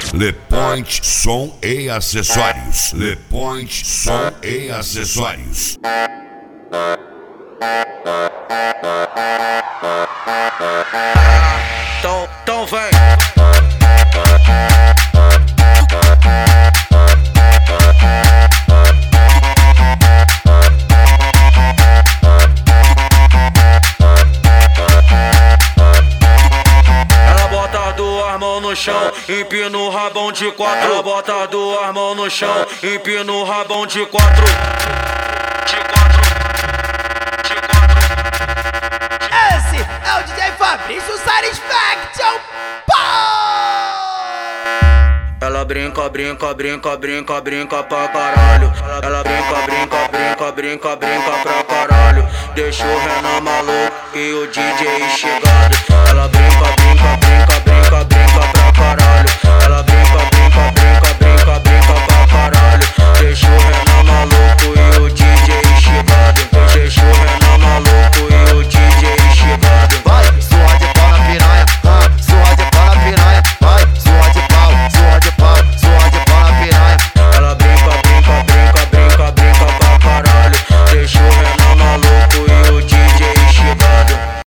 Le Point Som e Acessórios. Le Point Som e Acessórios. Então vem. Ela bota duas mãos no chão, empina o rabão de quatro. Ela bota duas mãos no chão, empina o rabão de quatro. Esse é o DJ Fabrício Satisfaction. Ela brinca, brinca, brinca, brinca, brinca pra caralho. Ela brinca, brinca, brinca, brinca, brinca pra caralho. Deixa o Renan maluco e o DJ chegado. Ela brinca, brinca, brinca.